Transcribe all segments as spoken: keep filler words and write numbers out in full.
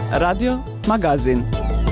Radio Magazin.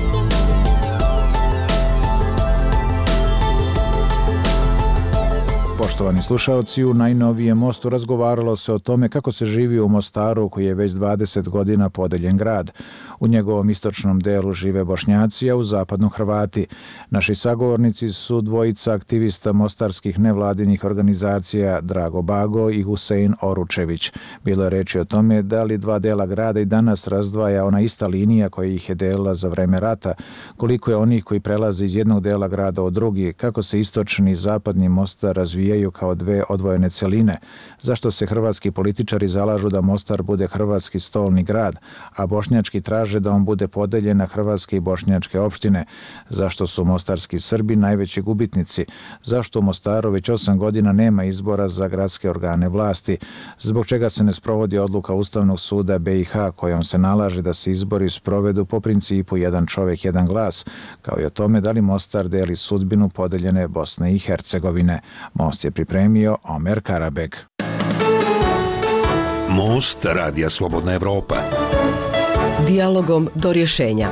Poštovani slušaoci, u najnovijem Mostu razgovaralo se o tome kako se živi u Mostaru, koji je već dvadeset godina podeljen grad. U njegovom istočnom delu žive Bošnjaci, a u zapadnom Hrvati. Naši sagovornici su dvojica aktivista mostarskih nevladinih organizacija Drago Bago i Husein Oručević. Bilo je reči o tome da li dva dela grada i danas razdvaja ona ista linija koja ih je delila za vreme rata, koliko je onih koji prelaze iz jednog dela grada u drugi, kako se istočni i zapadni Mostar razvijaju kao dve odvojene celine, zašto se hrvatski političari zalažu da Mostar bude hrvatski stolni grad, a bošnjački traže da on bude podeljen na hrvatske i bošnjačke opštine, zašto su mostarski Srbi najveći gubitnici, zašto u Mostaru već osam godina nema izbora za gradske organe vlasti, zbog čega se ne sprovodi odluka Ustavnog suda B i H kojom se nalaže da se izbori sprovedu po principu jedan čovjek, jedan glas, kao i o tome da li Mostar deli sudbinu podeljene Bosne i Hercegovine. Most je pripremio Omer Karabeg. Most Radija Slobodna Evropa. Dijalogom do rješenja.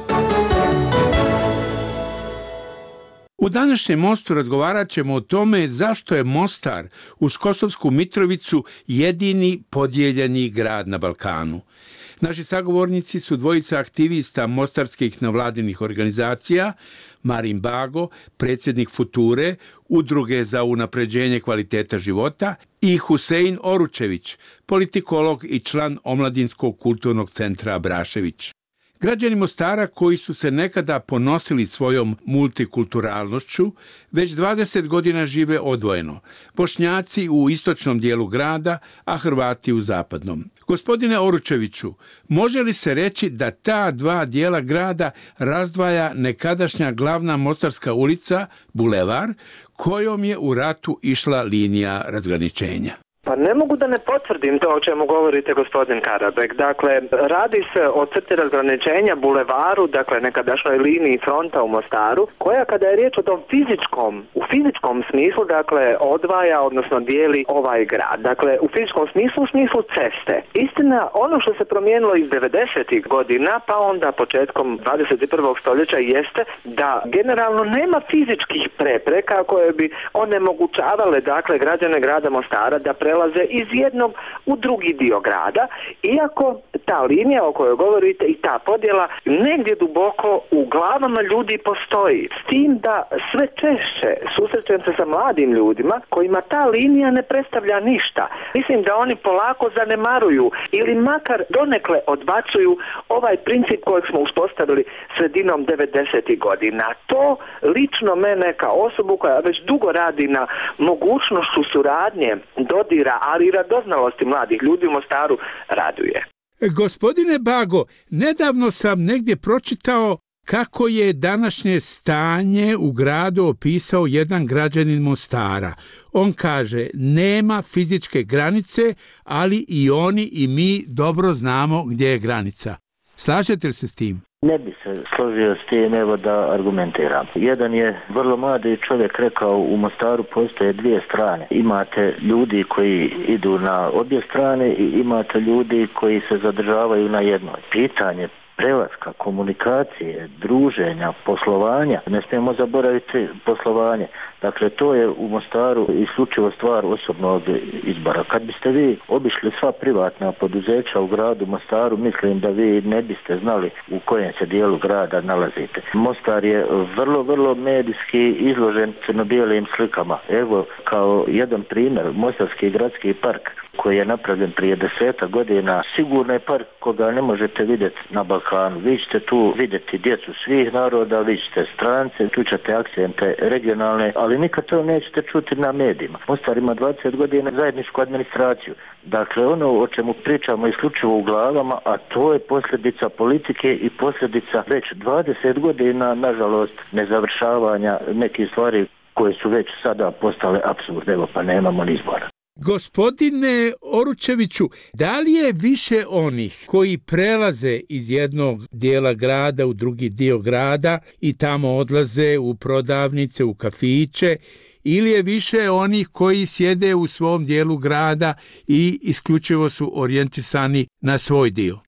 U današnjem Mostu razgovarat ćemo o tome zašto je Mostar uz Kosovsku Mitrovicu jedini podijeljeni grad na Balkanu. Naši sagovornici su dvojica aktivista mostarskih nevladinih organizacija, Marin Bago, predsjednik Future, Udruge za unapređenje kvaliteta života, i Husein Oručević, politikolog i član Omladinskog kulturnog centra Abrašević. Građani Mostara, koji su se nekada ponosili svojom multikulturalnošću, već dvadeset godina žive odvojeno. Bošnjaci u istočnom dijelu grada, a Hrvati u zapadnom. Gospodine Oručeviću, može li se reći da ta dva dijela grada razdvaja nekadašnja glavna Mostarska ulica, bulevar, kojom je u ratu išla linija razgraničenja? Pa ne mogu da ne potvrdim to o čemu govorite, gospodin Karabek. Dakle, radi se o crti razgraničenja, bulevaru, dakle nekadašnjoj liniji fronta u Mostaru, koja kada je riječ o tom fizičkom, u fizičkom smislu, dakle, odvaja, odnosno dijeli ovaj grad. Dakle, u fizičkom smislu, u smislu ceste. Istina, ono što se promijenilo iz devedesetih godina, pa onda početkom dvadeset i prvog stoljeća, jeste da generalno nema fizičkih prepreka koje bi onemogućavale, dakle, građane grada Mostara da pre prelaze iz jednog u drugi dio grada, iako ta linija o kojoj govorite i ta podjela negdje duboko u glavama ljudi postoji. S tim da sve češće susrećem se sa mladim ljudima kojima ta linija ne predstavlja ništa. Mislim da oni polako zanemaruju ili makar donekle odbacuju ovaj princip kojeg smo uspostavili sredinom devedesetih godina. To lično mene kao osobu koja već dugo radi na mogućnošću suradnje, dodira, ali i radoznalosti mladih ljudi u Mostaru raduje. Gospodine Bago, nedavno sam negdje pročitao kako je današnje stanje u gradu opisao jedan građanin Mostara. On kaže, nema fizičke granice, ali i oni i mi dobro znamo gdje je granica. Slažete li se s tim? Ne bi se složio s tim, evo da argumentiram. Jedan je vrlo mladi čovjek rekao, u Mostaru postoje dvije strane. Imate ljudi koji idu na obje strane i imate ljudi koji se zadržavaju na jednoj. Pitanje prelaska, komunikacije, druženja, poslovanja, ne smijemo zaboraviti poslovanje. Dakle, to je u Mostaru isključivo stvar osobnog izbora. Kad biste vi obišli sva privatna poduzeća u gradu Mostaru, mislim da vi ne biste znali u kojem se dijelu grada nalazite. Mostar je vrlo, vrlo medijski izložen crno-bijelim slikama. Evo, kao jedan primjer, Mostarski gradski park, koji je napravljen prije deseta godina, sigurno je park koga ne možete vidjeti na Balkanu. Vi ćete tu vidjeti djecu svih naroda, vi ćete strance, tu ćete akcente regionalne, ali nikad to nećete čuti na medijima. Mostar ima dvadeset godina zajedničku administraciju. Dakle, ono o čemu pričamo isključivo u glavama, a to je posljedica politike i posljedica već dvadeset godina, nažalost, nezavršavanja nekih stvari koje su već sada postale apsurd. Evo, pa nemamo ni izbora. Gospodine Oručeviću, da li je više onih koji prelaze iz jednog dijela grada u drugi dio grada i tamo odlaze u prodavnice, u kafiće, ili je više onih koji sjede u svom dijelu grada i isključivo su orijentisani na svoj dio? Znate,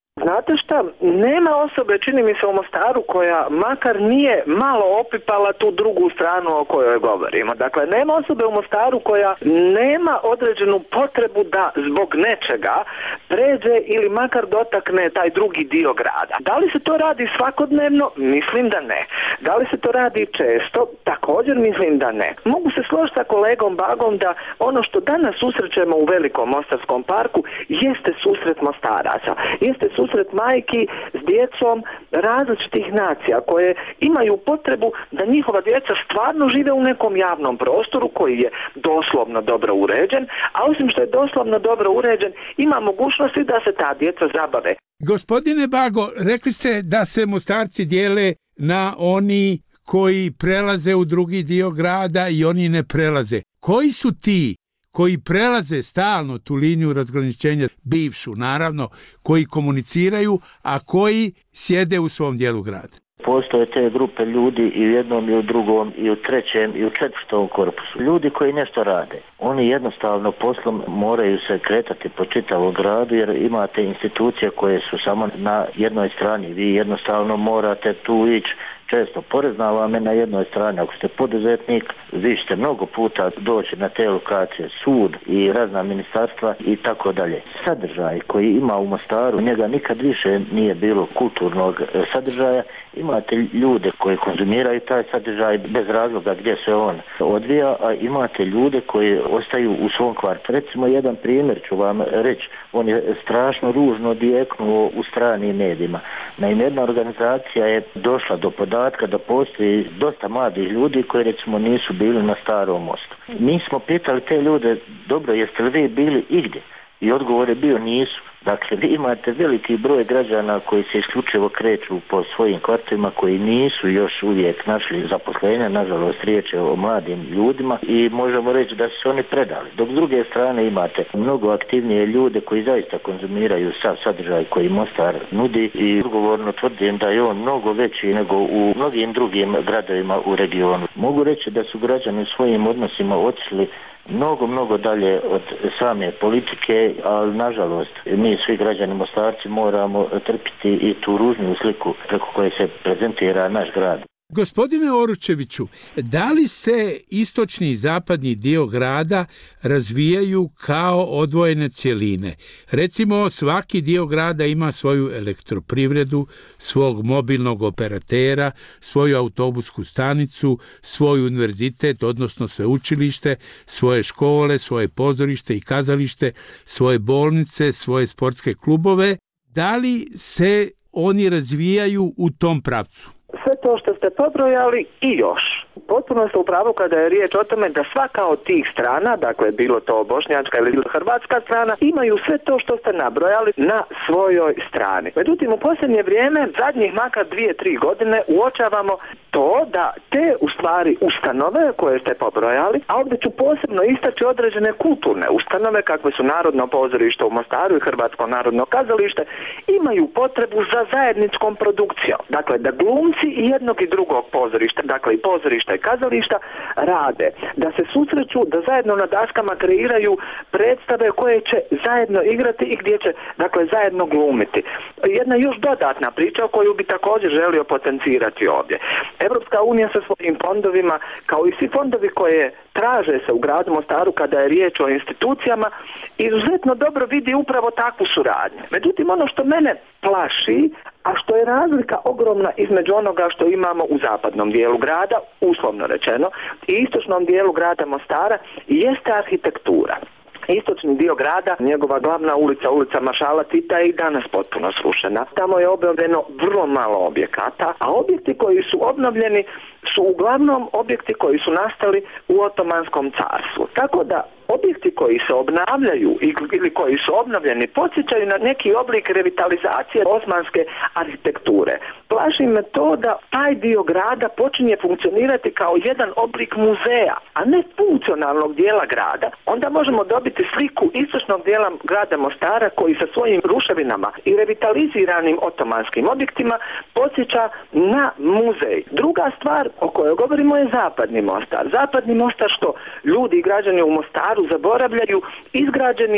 znate šta, nema osobe, čini mi se, u Mostaru koja makar nije malo opipala tu drugu stranu o kojoj govorimo. Dakle, nema osobe u Mostaru koja nema određenu potrebu da zbog nečega pređe ili makar dotakne taj drugi dio grada. Da li se to radi svakodnevno? Mislim da ne. Da li se to radi često? Također mislim da ne. Mogu se složiti sa kolegom Bagom da ono što danas susrećemo u velikom Mostarskom parku jeste susret Mostaraca. Jeste susret majki s djecom različitih nacija koje imaju potrebu da njihova djeca stvarno žive u nekom javnom prostoru koji je doslovno dobro uređen, a osim što je doslovno dobro uređen, ima mogućnosti da se ta djeca zabave. Gospodine Bago, rekli ste da se Mostarci dijele na oni koji prelaze u drugi dio grada i oni ne prelaze. Koji su ti koji prelaze stalno tu liniju razgraničenja, bivšu naravno, koji komuniciraju, a koji sjede u svom dijelu grada? Postoje te grupe ljudi i u jednom i u drugom i u trećem i u četvrtom korpusu. Ljudi koji nešto rade. Oni jednostavno poslom moraju se kretati po čitavom gradu jer imate institucije koje su samo na jednoj strani. Vi jednostavno morate tu ići. Često porezna vam je na jednoj strani. Ako ste poduzetnik, vi ćete mnogo puta doći na te lokacije, sud i razna ministarstva i tako dalje. Sadržaj koji ima u Mostaru, njega nikad više nije bilo kulturnog sadržaja. Imate ljude koji konzumiraju taj sadržaj bez razloga gdje se on odvija, a imate ljude koji ostaju u svom kvartu. Recimo jedan primjer ću vam reći, on je strašno ružno dijeknuo u stranim medijima. Naime, jedna organizacija je došla do podatka da postoji dosta mladih ljudi koji recimo nisu bili na Starom mostu. Mi smo pitali te ljude, dobro, jeste li vi bili igdje? I odgovor je bio nisu. Dakle, vi imate veliki broj građana koji se isključivo kreću po svojim kvartovima, koji nisu još uvijek našli zaposlenja, nažalost riječ je o mladim ljudima i možemo reći da su se oni predali. Dok s druge strane imate mnogo aktivnije ljude koji zaista konzumiraju sav sadržaj koji Mostar nudi i odgovorno tvrdim da je on mnogo veći nego u mnogim drugim gradovima u regionu. Mogu reći da su građani u svojim odnosima otišli mnogo, mnogo dalje od same politike, ali nažalost mi svi građani Mostarci moramo trpiti i tu ružnu sliku preko koje se prezentira naš grad. Gospodine Oručeviću, da li se istočni i zapadni dio grada razvijaju kao odvojene cjeline? Recimo, svaki dio grada ima svoju elektroprivredu, svog mobilnog operatera, svoju autobusku stanicu, svoj univerzitet, odnosno sveučilište, svoje škole, svoje pozorište i kazalište, svoje bolnice, svoje sportske klubove. Da li se oni razvijaju u tom pravcu? Sve to što ste pobrojali i još. Potpuno ste u pravu kada je riječ o tome da svaka od tih strana, dakle bilo to bošnjačka ili hrvatska strana, imaju sve to što ste nabrojali na svojoj strani. Međutim, u posljednje vrijeme, zadnjih makar dvije, tri godine, uočavamo to da te u stvari ustanove koje ste pobrojali, a ovdje ću posebno istaći određene kulturne ustanove kakve su Narodno pozorište u Mostaru i Hrvatsko narodno kazalište, imaju potrebu za zajedničkom produkcijom. Dakle, da glumci i jednog i drugog pozorišta, dakle i pozorišta i kazališta, rade, da se susreću, da zajedno na daskama kreiraju predstave koje će zajedno igrati i gdje će, dakle, zajedno glumiti. Jedna još dodatna priča koju bi također želio potencirati ovdje. Evropska unija sa svojim fondovima, kao i svi fondovi koje traže se u gradu Mostaru kada je riječ o institucijama, izuzetno dobro vidi upravo takvu suradnju. Međutim, ono što mene plaši, a što je razlika ogromna između onoga što imamo u zapadnom dijelu grada, uslovno rečeno, i istočnom dijelu grada Mostara, jeste arhitektura. Istočni dio grada, njegova glavna ulica, ulica Maršala Tita, je i danas potpuno srušena. Tamo je obnovljeno vrlo malo objekata, a objekti koji su obnovljeni su uglavnom objekti koji su nastali u Otomanskom carstvu. Tako da objekti koji se obnavljaju ili koji su obnovljeni podsjećaju na neki oblik revitalizacije osmanske arhitekture. Plaši me to da taj dio grada počinje funkcionirati kao jedan oblik muzeja, a ne funkcionalnog dijela grada. Onda možemo dobiti sliku istočnog dijela grada Mostara koji sa svojim ruševinama i revitaliziranim otomanskim objektima podsjeća na muzej. Druga stvar o kojoj govorimo je zapadni Mostar. Zapadni Mostar, što ljudi i građani u Mostaru zaboravljaju, izgrađen je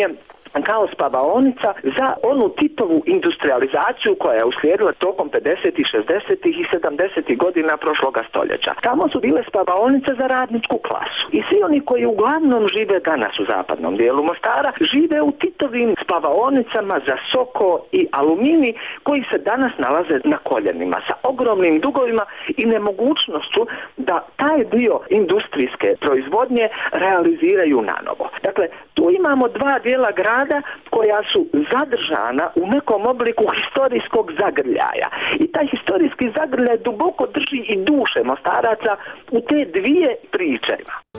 kao spavaonica za onu Titovu industrializaciju koja je uslijedila tokom pedesetih, šezdesetih i sedamdesetih godina prošloga stoljeća. Tamo su bile spavaonice za radničku klasu. I svi oni koji uglavnom žive danas u zapadnom dijelu Mostara žive u Titovim spavaonicama za soko i aluminij koji se danas nalaze na koljenima sa ogromnim dugovima i nemogućnošću da taj dio industrijske proizvodnje realiziraju nanovo. Dakle, tu imamo dva dijela grada koja su zadržana u nekom obliku historijskog zagrljaja. I taj historijski zagrljaj duboko drži i duše Mostaraca u te dvije priče.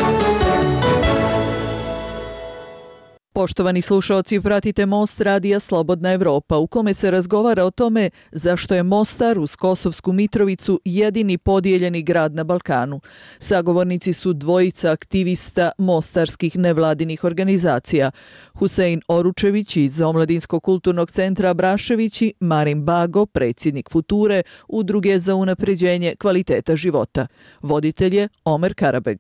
Poštovani slušalci, pratite Most radija Slobodna Evropa u kome se razgovara o tome zašto je Mostar uz Kosovsku Mitrovicu jedini podijeljeni grad na Balkanu. Sagovornici su dvojica aktivista mostarskih nevladinih organizacija, Husein Oručević iz Omladinskog kulturnog centra Abrašević i Marin Bago, predsjednik Future, Udruge za unapređenje kvaliteta života. Voditelj je Omer Karabeg.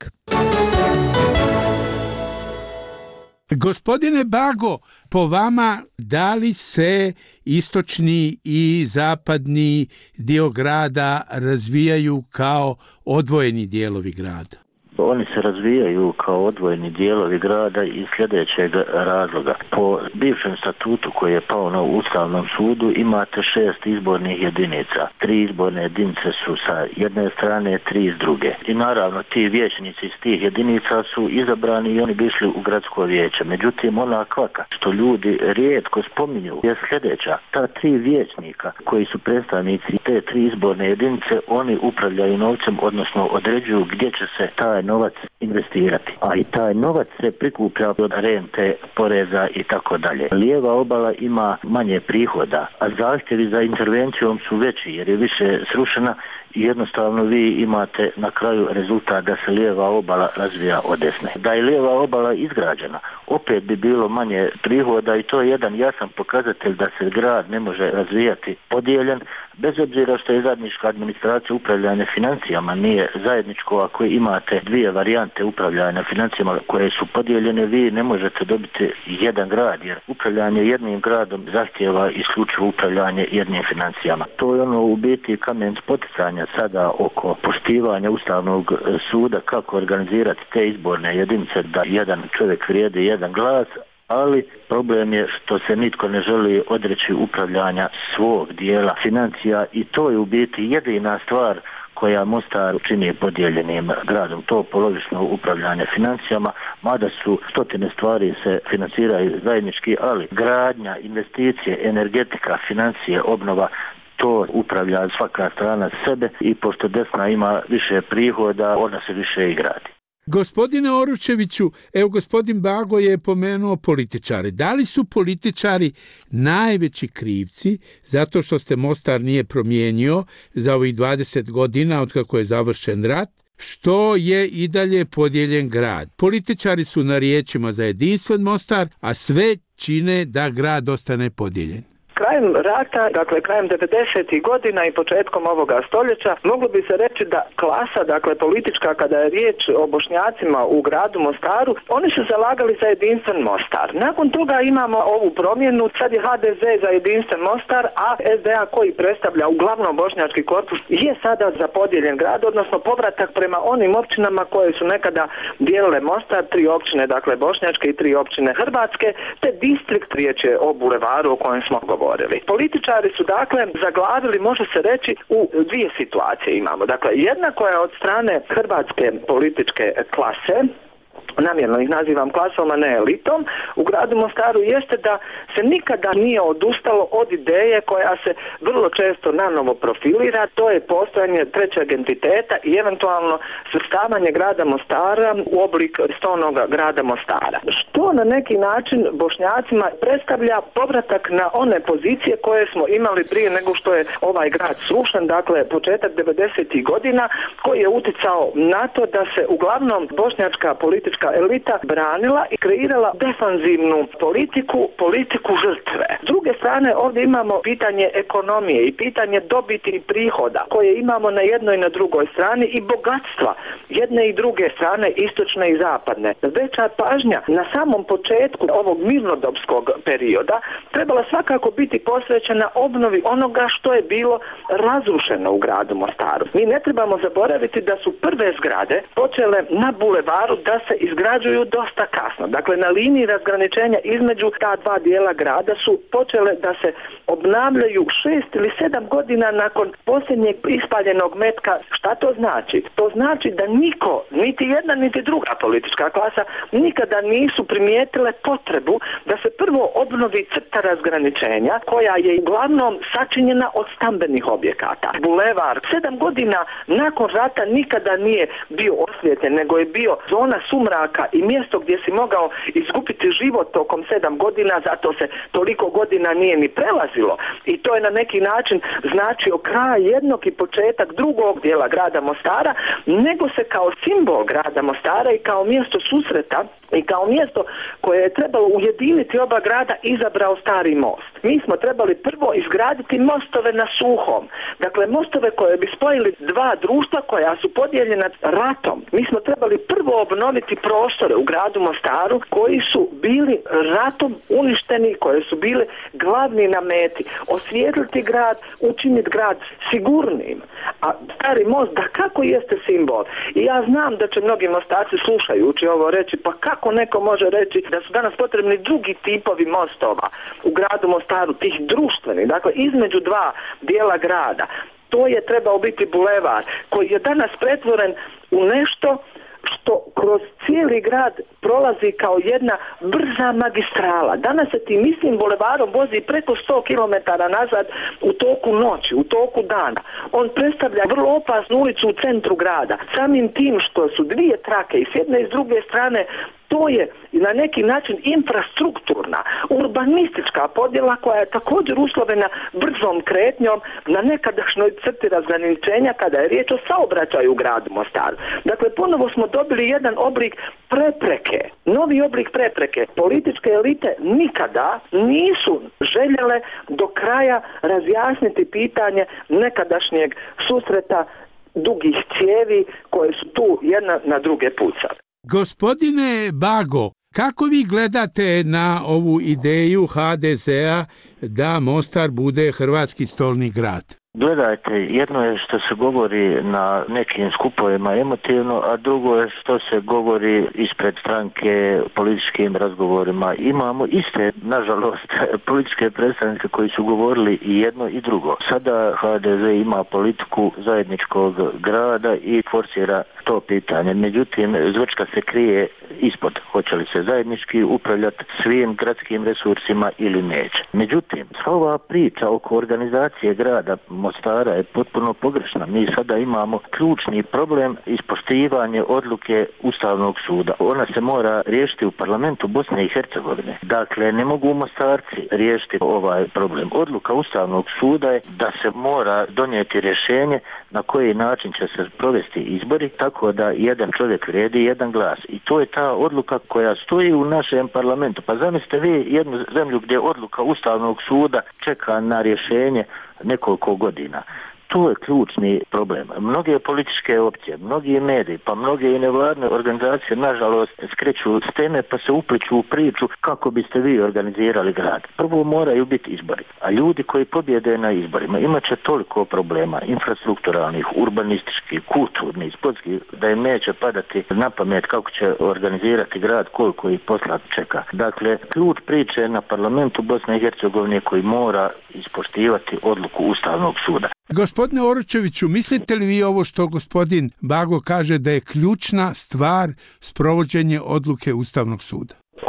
Gospodine Bago, po vama, da li se istočni i zapadni dio grada razvijaju kao odvojeni dijelovi grada? Oni se razvijaju kao odvojeni dijelovi grada iz sljedećeg razloga. Po bivšem statutu koji je pao na Ustavnom sudu imate šest izbornih jedinica. Tri izborne jedinice su sa jedne strane, tri s druge. I naravno ti vijećnici iz tih jedinica su izabrani i oni bi išli u gradsko vijeće. Međutim, ona kvaka što ljudi rijetko spominju je sljedeća. Ta tri vijećnika koji su predstavnici te tri izborne jedinice, oni upravljaju novcem, odnosno određuju gdje će se taj novac investirati. A i taj novac se prikuplja od rente, poreza i tako dalje. Lijeva obala ima manje prihoda, a zahtjevi za intervencijom su veći jer je više srušena i jednostavno vi imate na kraju rezultat da se lijeva obala razvija od desne. Da je lijeva obala izgrađena, opet bi bilo manje prihoda i to je jedan jasan pokazatelj da se grad ne može razvijati podijeljen, bez obzira što je zajednička administracija upravljanja financijama nije zajedničko. Ako imate dvije varijante upravljanja financijama koje su podijeljene, vi ne možete dobiti jedan grad, jer upravljanje jednim gradom zahtijeva isključivo upravljanje jednim financijama. To je ono u biti kamen spoticanja sada oko poštivanja Ustavnog suda kako organizirati te izborne jedinice da jedan čovjek vrijedi jedan glas, ali problem je što se nitko ne želi odreći upravljanja svog dijela financija i to je u biti jedina stvar koja Mostar čini podijeljenim gradom, to polovično upravljanje financijama, mada su stotine stvari se financiraju zajednički, ali gradnja, investicije, energetika, financije, obnova, to upravlja svaka strana sebe i pošto desna ima više prihoda, ona se više i gradi. Gospodine Oručeviću, evo gospodin Bago je pomenuo političare. Da li su političari najveći krivci zato što se Mostar nije promijenio za ovih dvadeset godina od kako je završen rat, što je i dalje podijeljen grad? Političari su na riječima za jedinstven Mostar, a sve čine da grad ostane podijeljen. Krajem rata, dakle krajem devedesetih godina i početkom ovoga stoljeća, moglo bi se reći da klasa, dakle politička, kada je riječ o Bošnjacima u gradu Mostaru, oni su zalagali za jedinstven Mostar. Nakon toga imamo ovu promjenu, sad je H D Z za jedinstven Mostar, a S D A koji predstavlja uglavnom bošnjački korpus je sada za podijeljen grad, odnosno povratak prema onim općinama koje su nekada dijelile Mostar, tri općine, dakle bošnjačke i tri općine hrvatske, te distrikt, riječ je o bulevaru o kojem smo govorili. Političari su dakle zaglavili, može se reći, u dvije situacije imamo. Dakle, jedna koja je od strane hrvatske političke klase, namjerno ih nazivam klasom, a ne elitom, u gradu Mostaru jeste da se nikada nije odustalo od ideje koja se vrlo često nanovo profilira, to je postojanje trećeg entiteta i eventualno svrstavanje grada Mostara u oblik stonoga grada Mostara. Što na neki način Bošnjacima predstavlja povratak na one pozicije koje smo imali prije nego što je ovaj grad srušen, dakle početak devedesetih godina, koji je uticao na to da se uglavnom bošnjačka politička politička elita branila i kreirala defanzivnu politiku, politiku žrtve. S druge strane, ovdje imamo pitanje ekonomije i pitanje dobiti i prihoda koje imamo na jednoj i na drugoj strani i bogatstva jedne i druge strane, istočne i zapadne. Veća pažnja na samom početku ovog mirnodopskog perioda trebala svakako biti posvećena obnovi onoga što je bilo razrušeno u gradu Mostaru. Mi ne trebamo zaboraviti da su prve zgrade počele na bulevaru da se izgrađuju dosta kasno. Dakle, na liniji razgraničenja između ta dva dijela grada su počele da se obnavljaju šest ili sedam godina nakon posljednjeg ispaljenog metka. Šta to znači? To znači da niko, niti jedna niti druga politička klasa nikada nisu primijetile potrebu da se prvo obnovi crta razgraničenja koja je uglavnom sačinjena od stambenih objekata. Bulevar sedam godina nakon rata nikada nije bio osvijetljen, nego je bio zona sumraka i mjesto gdje si mogao izgubiti život tokom sedam godina, zato se toliko godina nije ni prelazilo i to je na neki način značio kraj jednog i početak drugog dijela grada Mostara, nego se kao simbol grada Mostara i kao mjesto susreta i kao mjesto koje je trebalo ujediniti oba grada izabrao Stari most. Mi smo trebali prvo izgraditi mostove na Suhom, dakle mostove koje bi spojili dva društva koja su podijeljena ratom. Mi smo trebali prvo obnoviti prostore u gradu Mostaru koji su bili ratom uništeni, koje su bili glavni na meti. Osvijetliti grad, učiniti grad sigurnim. A Stari most da kako jeste simbol. I ja znam da će mnogi Mostarci slušajući ovo reći, pa kako neko može reći da su danas potrebni drugi tipovi mostova u gradu Mostaru, tih društvenih, dakle između dva dijela grada. To je trebao biti bulevar koji je danas pretvoren u nešto što kroz cijeli grad prolazi kao jedna brza magistrala. Danas se tim istim bulevarom vozi preko sto kilometara nazad u toku noći, u toku dana. On predstavlja vrlo opasnu ulicu u centru grada. Samim tim što su dvije trake i s jedne i s druge strane, to je na neki način infrastrukturna, urbanistička podjela koja je također uslovena brzom kretnjom na nekadašnjoj crti razgraničenja kada je riječ o saobraćaju u gradu Mostaru. Dakle, ponovo smo dobili jedan oblik prepreke, novi oblik prepreke. Političke elite nikada nisu željele do kraja razjasniti pitanje nekadašnjeg susreta dugih cijevi koje su tu jedna na druge pucale. Gospodine Bago, kako vi gledate na ovu ideju ha de zea da Mostar bude hrvatski stolni grad? Gledajte, jedno je što se govori na nekim skupovima emotivno, a drugo je što se govori ispred stranke političkim razgovorima. Imamo iste, nažalost, političke predstavnike koji su govorili i jedno i drugo. Sada ha de ze ima politiku zajedničkog grada i forsira to pitanje. Međutim, zvrčka se krije ispod. Hoće li se zajednički upravljati svim gradskim resursima ili neće. Međutim, sva ova priča oko organizacije grada Mostara je potpuno pogrešna. Mi sada imamo ključni problem ispoštivanje odluke Ustavnog suda. Ona se mora riješiti u parlamentu Bosne i Hercegovine. Dakle, ne mogu Mostarci riješiti ovaj problem. Odluka Ustavnog suda je da se mora donijeti rješenje na koji način će se provesti izbori, tako da jedan čovjek vrijedi jedan glas. I to je ta odluka koja stoji u našem parlamentu. Pa zamislite vi jednu zemlju gdje odluka Ustavnog suda čeka na rješenje nekoliko godina. To je ključni problem. Mnoge političke opcije, mnogi mediji, pa mnoge i nevladne organizacije, nažalost, skreću s teme pa se upliču u priču kako biste vi organizirali grad. Prvo moraju biti izbori, a ljudi koji pobjede na izborima imat će toliko problema, infrastrukturalnih, urbanističkih, kulturnih, sportskih, da im neće padati na pamet kako će organizirati grad, koliko ih posla čeka. Dakle, ključ priče na parlamentu Bosne i Hercegovine koji mora ispoštivati odluku Ustavnog suda. Gospodine Oročeviću, mislite li vi ovo što gospodin Bago kaže da je ključna stvar sprovođenje odluke Ustavnog suda? Ove strukture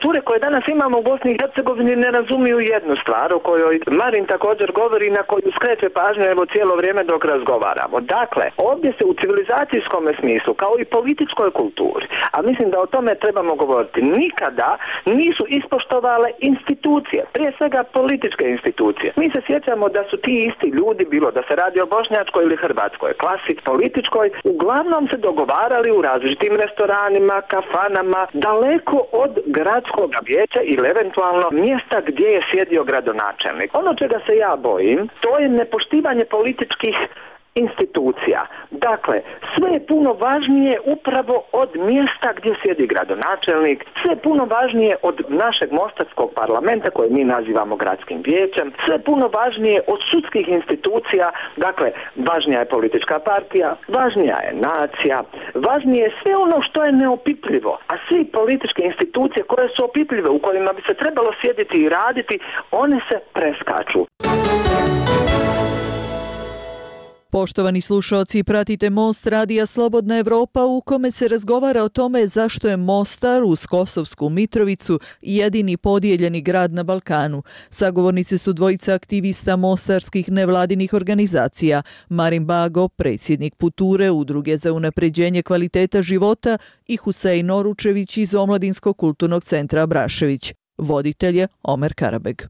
strukture koje danas imamo u Bosni i Hercegovini ne razumiju jednu stvar o kojoj Marin također govori, na koju skreće pažnju evo cijelo vrijeme dok razgovaramo. Dakle, ovdje se u civilizacijskom smislu, kao i političkoj kulturi, a mislim da o tome trebamo govoriti, nikada nisu ispoštovale institucije, prije svega političke institucije. Mi se sjećamo da su ti isti ljudi, bilo da se radi o bošnjačkoj ili hrvatskoj klasi političkoj, uglavnom se dogovarali u različitim restoranima, kafanama, daleko od gradskog vijeća ili eventualno mjesta gdje je sjedio gradonačelnik. Ono čega se ja bojim, to je nepoštivanje političkih institucija. Dakle, sve je puno važnije upravo od mjesta gdje sjedi gradonačelnik, sve je puno važnije od našeg mostarskog parlamenta koje mi nazivamo gradskim vijećem, sve je puno važnije od sudskih institucija, dakle, važnija je politička partija, važnija je nacija, važnije je sve ono što je neopipljivo, a svi političke institucije koje su opipljive, u kojima bi se trebalo sjediti i raditi, one se preskaču. Poštovani slušalci, pratite Most radija Slobodna Evropa u kome se razgovara o tome zašto je Mostar uz Kosovsku Mitrovicu jedini podijeljeni grad na Balkanu. Sagovornici su dvojica aktivista mostarskih nevladinih organizacija, Marin Bago, predsjednik Future, Udruge za unapređenje kvaliteta života, i Husein Oručević iz Omladinskog kulturnog centra Abrašević. Voditelj je Omer Karabeg.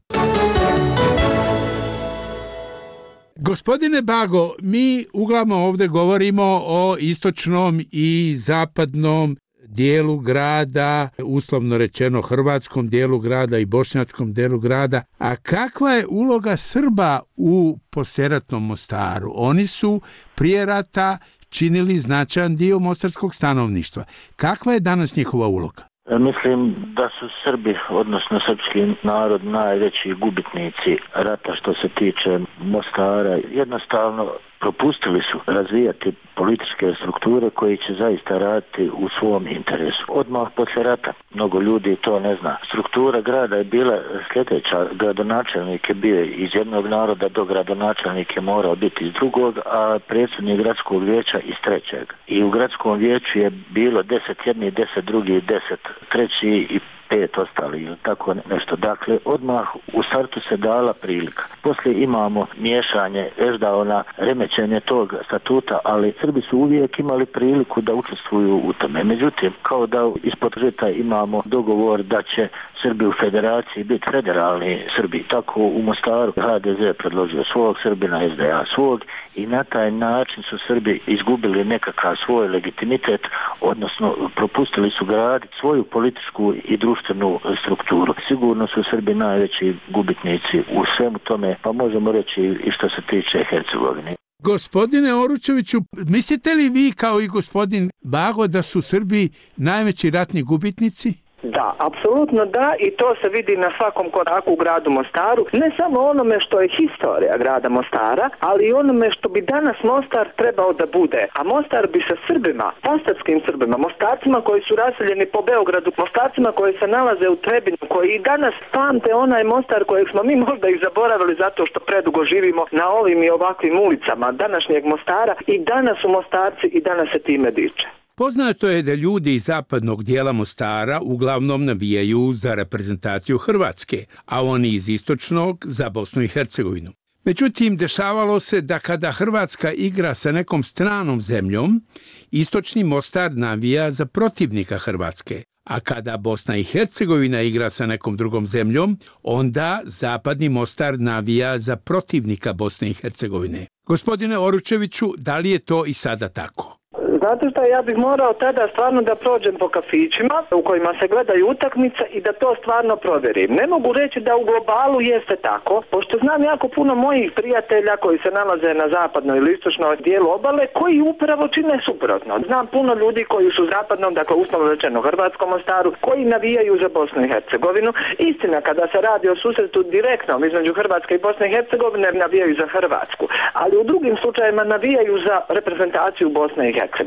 Gospodine Bago, mi uglavnom ovdje govorimo o istočnom i zapadnom dijelu grada, uslovno rečeno hrvatskom dijelu grada i bošnjačkom dijelu grada. A kakva je uloga Srba u poslijeratnom Mostaru? Oni su prije rata činili značajan dio mostarskog stanovništva. Kakva je danas njihova uloga? Mislim da su Srbi, odnosno srpski narod, najveći gubitnici rata što se tiče Mostara. Jednostavno propustili su razvijati političke strukture koji će zaista raditi u svom interesu. Odmah poslije rata, mnogo ljudi to ne zna. Struktura grada je bila sljedeća. Gradonačelnik je bio iz jednog naroda, do gradonačelnik je morao biti iz drugog, a predsjednik gradskog vijeća iz trećeg. I u gradskom vijeću je bilo deset jedni, deset drugi, deset treći i pet ostali, tako nešto. Dakle, odmah u startu se dala prilika. Poslije imamo miješanje, eždaona, remećenje tog statuta, ali Srbi su uvijek imali priliku da učestvuju u tome. Međutim, kao da ispod žita imamo dogovor da će Srbi u federaciji biti federalni Srbi. Tako u Mostaru ha de ze predložio svog Srbina, es de a svog, i na taj način su Srbi izgubili nekakav svoj legitimitet, odnosno propustili su graditi svoju političku i društvenu strukturu. Sigurno su Srbi najveći gubitnici u svemu tome, pa možemo reći i što se tiče Hercegovine. Gospodine Oručeviću, mislite li vi kao i gospodin Bago da su Srbi najveći ratni gubitnici? Da, apsolutno da, i to se vidi na svakom koraku u gradu Mostaru, ne samo onome što je historija grada Mostara, ali i onome što bi danas Mostar trebao da bude. A Mostar bi sa Srbima, mostarskim Srbima, Mostarcima koji su raseljeni po Beogradu, Mostarcima koji se nalaze u Trebinju, koji i danas pamte onaj Mostar kojeg smo mi možda i zaboravili zato što predugo živimo na ovim i ovakvim ulicama današnjeg Mostara, i danas su Mostarci i danas se time diče. Poznato je da ljudi iz zapadnog dijela Mostara uglavnom navijaju za reprezentaciju Hrvatske, a oni iz istočnog za Bosnu i Hercegovinu. Međutim, dešavalo se da kada Hrvatska igra sa nekom stranom zemljom, istočni Mostar navija za protivnika Hrvatske, a kada Bosna i Hercegovina igra sa nekom drugom zemljom, onda zapadni Mostar navija za protivnika Bosne i Hercegovine. Gospodine Oručeviću, da li je to i sada tako? Znate što, ja bih morao tada stvarno da prođem po kafićima u kojima se gledaju utakmice i da to stvarno provjerim. Ne mogu reći da u globalu jeste tako, pošto znam jako puno mojih prijatelja koji se nalaze na zapadnoj ili istočnoj dijelu obale, koji upravo čine suprotno. Znam puno ljudi koji su zapadnom, dakle uslovno rečeno hrvatskom Mostaru, koji navijaju za Bosnu i Hercegovinu. Istina, kada se radi o susretu direktnom između Hrvatske i Bosne i Hercegovine, navijaju za Hrvatsku, ali u drugim slučajevima navijaju za reprezentaciju Bosne i Hercegovine.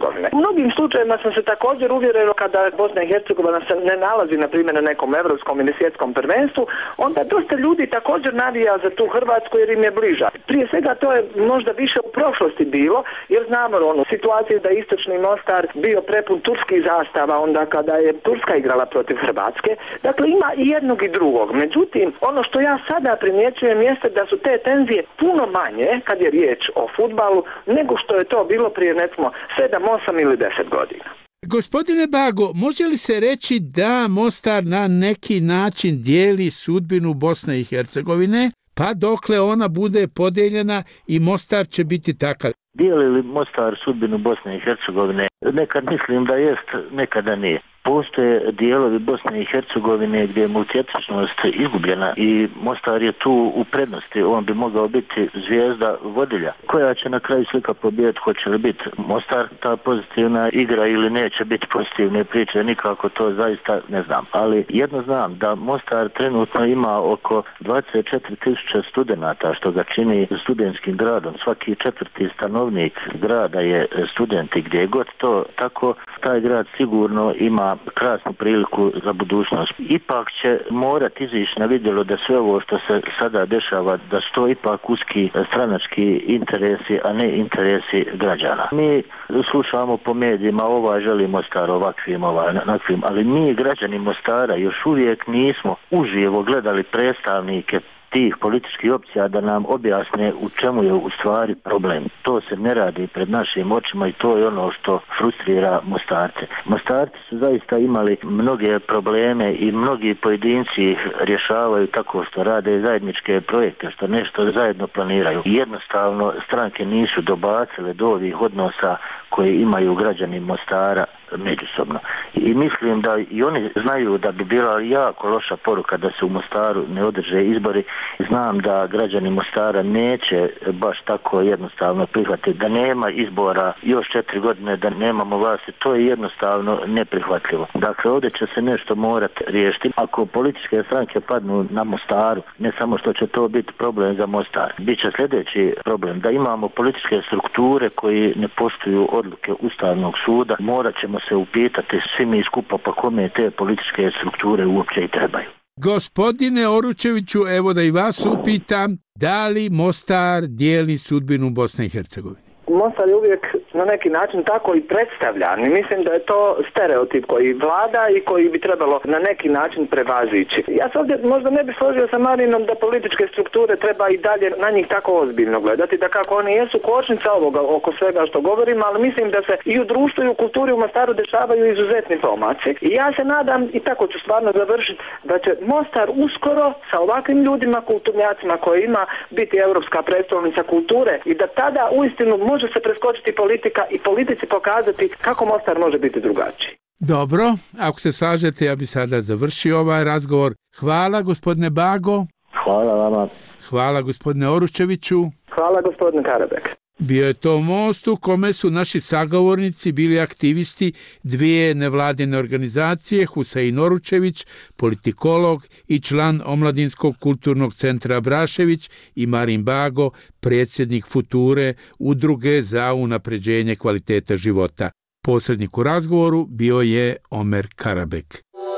Hercegovine. U mnogim slučajevima sam se također uvjerila kada Bosna i Hercegovina se ne nalazi na primjer na nekom evropskom ili svjetskom prvenstvu, onda dosta ljudi također navija za tu Hrvatsku jer im je bliža. Prije svega to je možda više u prošlosti bilo, jer znamo onu situaciju da istočni Mostar bio prepun turskih zastava onda kada je Turska igrala protiv Hrvatske. Dakle, ima i jednog i drugog. Međutim, ono što ja sada primjećujem jeste da su te tenzije puno manje kad je riječ o fudbalu nego što je to bilo prije recimo sedam, osam ili deset godina. Gospodine Bago, može li se reći da Mostar na neki način dijeli sudbinu Bosne i Hercegovine, pa dokle ona bude podijeljena i Mostar će biti takav? Dijeli li Mostar sudbinu Bosne i Hercegovine? Nekad mislim da jest, nekada nije. Postoje dijelovi Bosne i Hercegovine gdje je multietničnost izgubljena i Mostar je tu u prednosti. On bi mogao biti zvijezda vodilja. Koja će na kraju slika pobijediti? Hoće li biti Mostar ta pozitivna igra ili neće biti pozitivne priče? Nikako to zaista ne znam. Ali jedno znam da Mostar trenutno ima oko dvadeset četiri tisuće studenata što ga čini studentskim gradom. Svaki četvrti stanovnik grada je student i gdje je god to tako, taj grad sigurno ima krasnu priliku za budućnost. Ipak će morati izići na vidjelo da sve ovo što se sada dešava, da su to ipak uski stranački interesi, a ne interesi građana. Mi slušamo po medijima ova želi Mostar ovakvim, ovakvim, ali mi građani Mostara još uvijek nismo uživo gledali predstavnike tih političkih opcija da nam objasne u čemu je u stvari problem. To se ne radi pred našim očima i to je ono što frustrira Mostarce. Mostarci su zaista imali mnoge probleme i mnogi pojedinci ih rješavaju tako što rade zajedničke projekte, što nešto zajedno planiraju. Jednostavno stranke nisu dobacile do ovih odnosa koje imaju građani Mostara međusobno. I mislim da i oni znaju da bi bila jako loša poruka da se u Mostaru ne održe izbori. Znam da građani Mostara neće baš tako jednostavno prihvatiti da nema izbora još četiri godine, da nemamo vlasti. To je jednostavno neprihvatljivo. Dakle, ovdje će se nešto morati riješiti. Ako političke stranke padnu na Mostaru, ne samo što će to biti problem za Mostar, bit će sljedeći problem da imamo političke strukture koji ne poštuju odluke Ustavnog suda. Morat ćemo se upitati svi mi skupa pa kome te političke strukture uopće i trebaju. Gospodine Oručeviću, evo da i vas upitam, da li Mostar dijeli sudbinu Bosne i Hercegovine? Mostar je uvijek na neki način tako i predstavljan i mislim da je to stereotip koji vlada i koji bi trebalo na neki način prevazići. Ja se ovdje možda ne bih složio sa Marinom da političke strukture treba i dalje na njih tako ozbiljno gledati, da kako oni jesu kočnica ovoga oko svega što govorimo, ali mislim da se i u društvu i u kulturi u Mostaru dešavaju izuzetni pomaci. I ja se nadam, i tako ću stvarno završiti, da će Mostar uskoro sa ovakvim ljudima, kulturnjacima koje ima, biti europska predstavnica kulture i da tada uistinu može se preskočiti politika i politici pokazati kako Mostar može biti drugačiji. Dobro, ako se slažete, ja bi sada završio ovaj razgovor. Hvala, gospodine Bago. Hvala vama. Hvala, gospodine Oručeviću. Hvala, gospodine Karabek. Bio je to most u kome su naši sagovornici bili aktivisti dvije nevladine organizacije, Husein Oručević, politikolog i član Omladinskog kulturnog centra Abrašević, i Marin Bago, predsjednik Future, udruge za unapređenje kvaliteta života. Posrednik u razgovoru bio je Omer Karabek.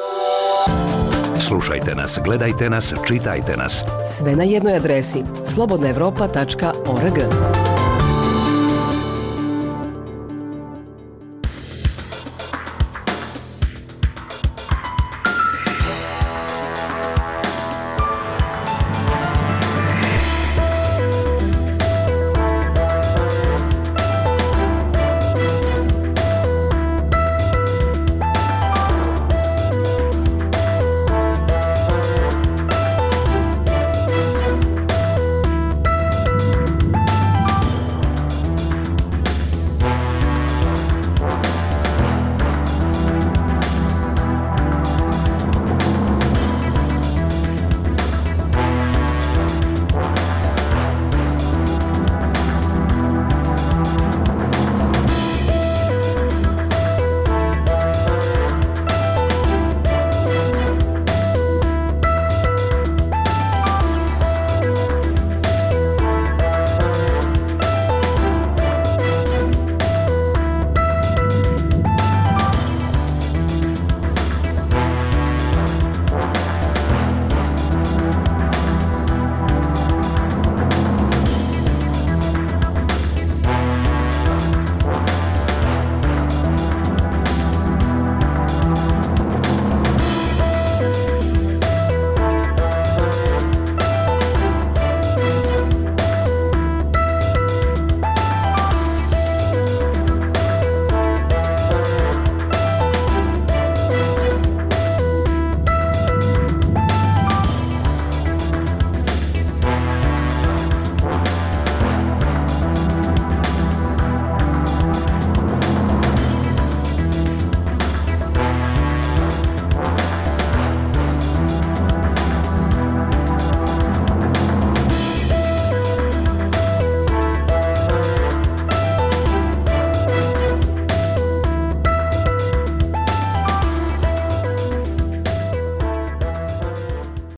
Slušajte nas, gledajte nas, čitajte nas. Sve na jednoj adresi slobodna evropa tačka org.